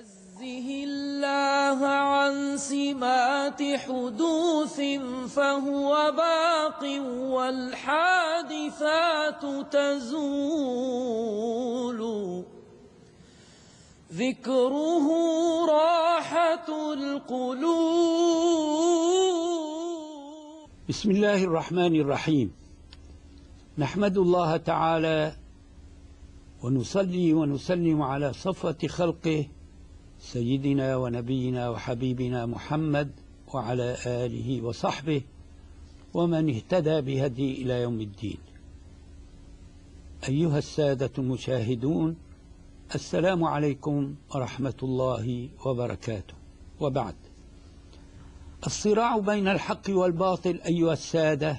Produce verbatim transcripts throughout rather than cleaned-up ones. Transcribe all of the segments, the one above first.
نزه الله عن سمات حدوث فهو باق والحادثات تزول ذكره راحة القلوب. بسم الله الرحمن الرحيم. نحمد الله تعالى ونصلي ونسلم على صفوة خلقه سيدنا ونبينا وحبيبنا محمد وعلى آله وصحبه ومن اهتدى بهدي إلى يوم الدين. أيها السادة المشاهدون، السلام عليكم ورحمة الله وبركاته. وبعد، الصراع بين الحق والباطل أيها السادة،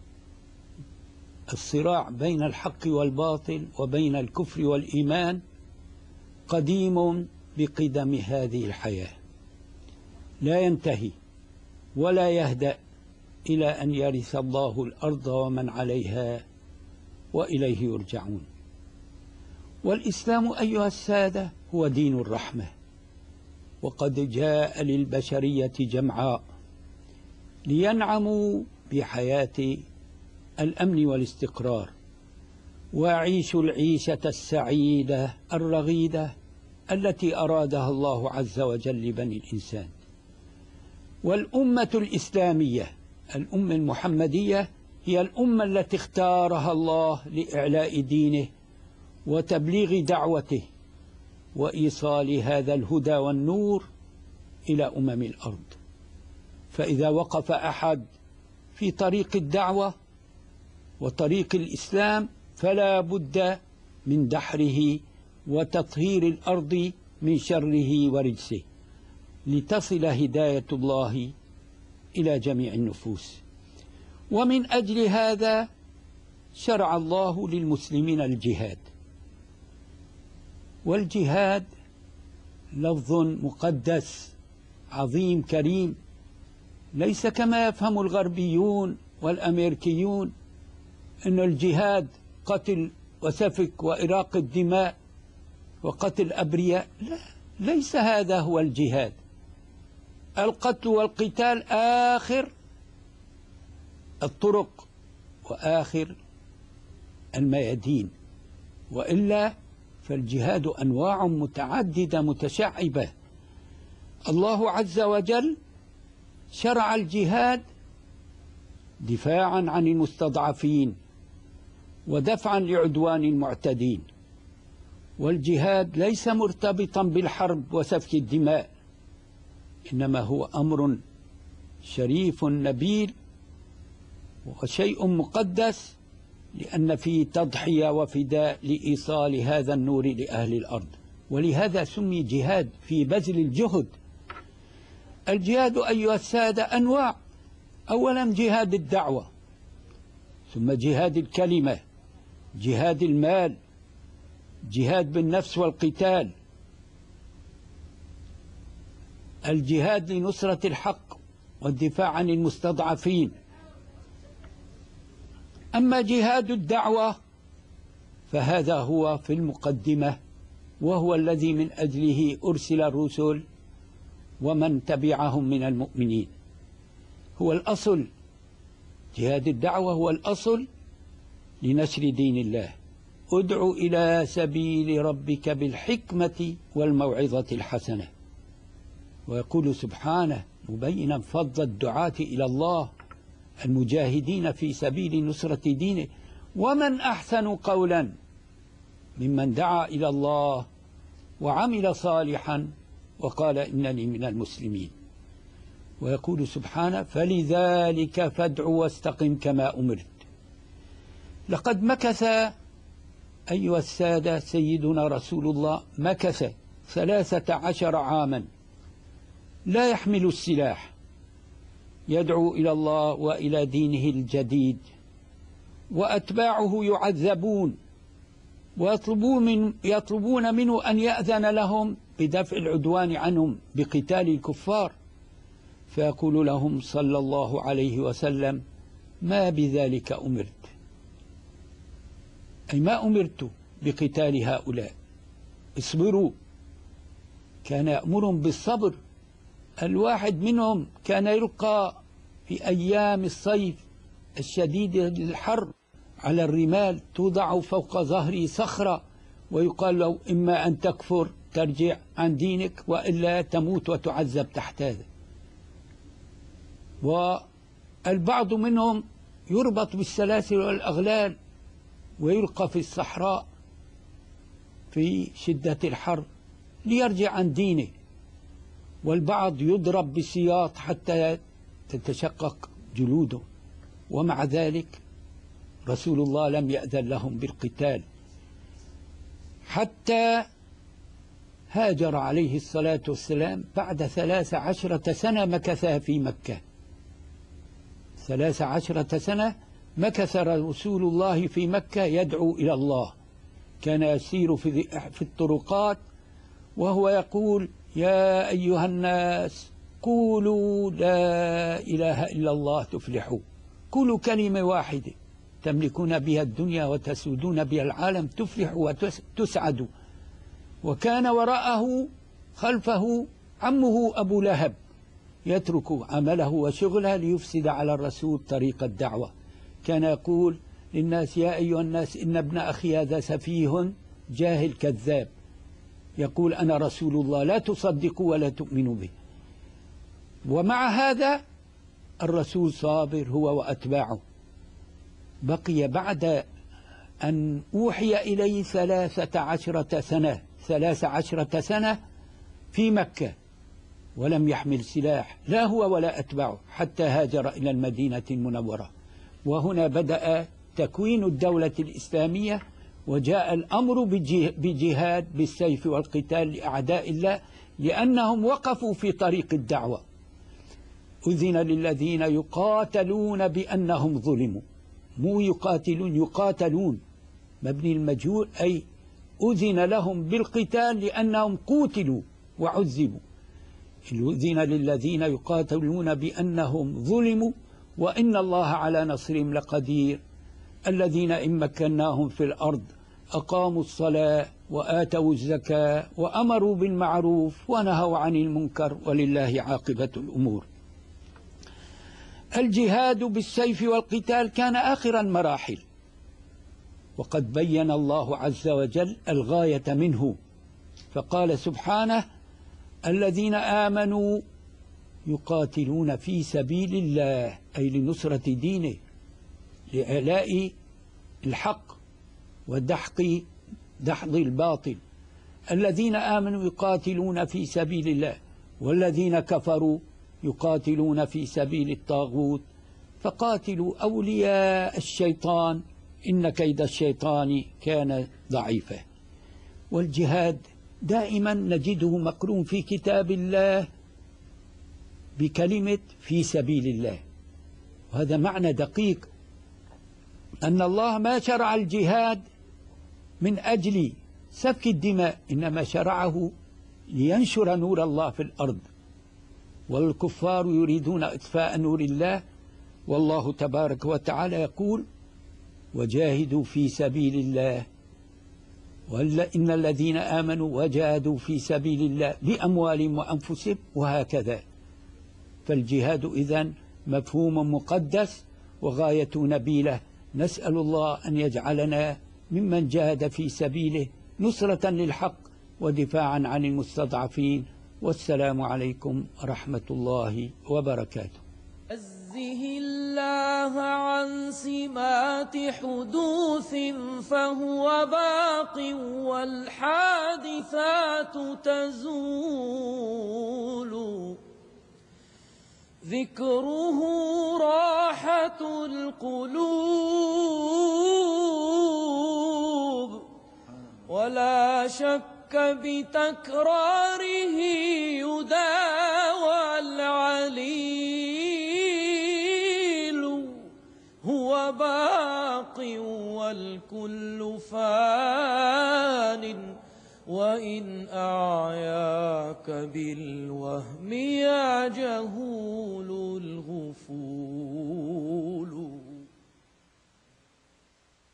الصراع بين الحق والباطل وبين الكفر والإيمان قديم بقدم هذه الحياة، لا ينتهي ولا يهدأ إلى أن يرث الله الأرض ومن عليها وإليه يرجعون. والإسلام أيها السادة هو دين الرحمة، وقد جاء للبشرية جمعاء لينعموا بحياة الأمن والاستقرار ويعيشوا العيشة السعيدة الرغيدة التي أرادها الله عز وجل لبني الإنسان. والأمة الإسلامية الأمة المحمدية هي الأمة التي اختارها الله لإعلاء دينه وتبليغ دعوته وإيصال هذا الهدى والنور إلى أمم الأرض. فإذا وقف أحد في طريق الدعوة وطريق الإسلام فلا بد من دحره وتطهير الأرض من شره ورجسه لتصل هداية الله إلى جميع النفوس. ومن أجل هذا شرع الله للمسلمين الجهاد. والجهاد لفظ مقدس عظيم كريم، ليس كما يفهم الغربيون والأمريكيون أن الجهاد قتل وسفك وإراق الدماء وقتل أبرياء. لا، ليس هذا هو الجهاد. القتل والقتال آخر الطرق وآخر الميادين، وإلا فالجهاد أنواع متعددة متشعبة. الله عز وجل شرع الجهاد دفاعا عن المستضعفين ودفعا لعدوان المعتدين. والجهاد ليس مرتبطا بالحرب وسفك الدماء، إنما هو أمر شريف نبيل وشيء مقدس، لأن فيه تضحية وفداء لإيصال هذا النور لأهل الأرض. ولهذا سمي جهاد في بذل الجهد. الجهاد أيها السادة أنواع: أولا جهاد الدعوة، ثم جهاد الكلمة، جهاد المال، جهاد بالنفس والقتال، الجهاد لنصرة الحق والدفاع عن المستضعفين. أما جهاد الدعوة فهذا هو في المقدمة، وهو الذي من أجله أرسل الرسل ومن تبعهم من المؤمنين. هو الأصل، جهاد الدعوة هو الأصل لنشر دين الله. ادع إلى سبيل ربك بالحكمة والموعظة الحسنة. ويقول سبحانه مبينا فضل الدعاة إلى الله المجاهدين في سبيل نصرة دينه: ومن أحسن قولا ممن دعا إلى الله وعمل صالحا وقال إنني من المسلمين. ويقول سبحانه: فلذلك فادع واستقم كما أمرت. لقد مكث أيها السادة سيدنا رسول الله مكث ثلاثة عشر عاما لا يحمل السلاح، يدعو إلى الله وإلى دينه الجديد، وأتباعه يعذبون ويطلبون من يطلبون منه أن يأذن لهم بدفع العدوان عنهم بقتال الكفار، فيقول لهم صلى الله عليه وسلم: ما بذلك أمرت، أي ما أمرت بقتال هؤلاء، اصبروا كان يأمرهم بالصبر. الواحد منهم كان يلقى في أيام الصيف الشديد للحر على الرمال، توضع فوق ظهره صخرة ويقال له إما أن تكفر ترجع عن دينك وإلا تموت وتعذب تحت هذا. والبعض منهم يربط بالسلاسل والأغلال ويلقى في الصحراء في شدة الحر ليرجع عن دينه، والبعض يضرب بالسياط حتى تتشقق جلوده، ومع ذلك رسول الله لم يأذن لهم بالقتال حتى هاجر عليه الصلاة والسلام بعد ثلاث عشرة سنة مكثها في مكة. ثلاث عشرة سنة مكث رسول الله في مكة يدعو إلى الله. كان يسير في في الطرقات وهو يقول: يا أيها الناس قولوا لا إله إلا الله تفلحوا. قولوا كلمة واحدة تملكون بها الدنيا وتسودون بها العالم تفلحوا وتسعدوا. وكان وراءه خلفه عمه أبو لهب يترك عمله وشغله ليفسد على الرسول طريق الدعوة. كان يقول للناس: يا أيها الناس إن ابن أخي هذا سفيه جاهل كذاب يقول أنا رسول الله، لا تصدقوا ولا تؤمنوا به. ومع هذا الرسول صابر هو وأتباعه. بقي بعد أن أوحي إليه ثلاثة عشرة سنة ثلاث عشرة سنة في مكة ولم يحمل سلاح لا هو ولا أتباعه حتى هاجر إلى المدينة المنورة. وهنا بدأ تكوين الدولة الإسلامية، وجاء الأمر بجهاد بالسيف والقتال لأعداء الله لأنهم وقفوا في طريق الدعوة. أذن للذين يقاتلون بأنهم ظلموا، مو يقاتلون يقاتلون مبني المجهول، أي أذن لهم بالقتال لأنهم قوتلوا وعذبوا. أذن للذين يقاتلون بأنهم ظلموا وإن الله على نصرهم لقدير. الذين إن مكناهم في الأرض أقاموا الصلاة وآتوا الزكاة وأمروا بالمعروف ونهوا عن المنكر ولله عاقبة الأمور. الجهاد بالسيف والقتال كان آخر المراحل، وقد بين الله عز وجل الغاية منه فقال سبحانه: الذين آمنوا يقاتلون في سبيل الله، أي لنصرة دينه لإعلاء الحق ودحق دحض الباطل. الذين آمنوا يقاتلون في سبيل الله، والذين كفروا يقاتلون في سبيل الطاغوت فقاتلوا أولياء الشيطان إن كيد الشيطان كان ضعيفا. والجهاد دائما نجده مقرون في كتاب الله بكلمة في سبيل الله، وهذا معنى دقيق، أن الله ما شرع الجهاد من أجل سفك الدماء، إنما شرعه لينشر نور الله في الأرض، والكفار يريدون إطفاء نور الله، والله تبارك وتعالى يقول: وجاهدوا في سبيل الله إن الذين آمنوا وجاهدوا في سبيل الله بأموالهم وأنفسهم، وهكذا. فالجهاد إذن مفهوم مقدس وغاية نبيلة. نسأل الله أن يجعلنا ممن جاهد في سبيله نصرة للحق ودفاعا عن المستضعفين. والسلام عليكم ورحمة الله وبركاته. عزه الله عن سمات حدوث فهو باق والحادثات تزول، ذكره راحة القلوب ولا شك بتكراره يداوى العليل، هو باق والكل فان وإن أعياك بالوهم يا جهول الغفور.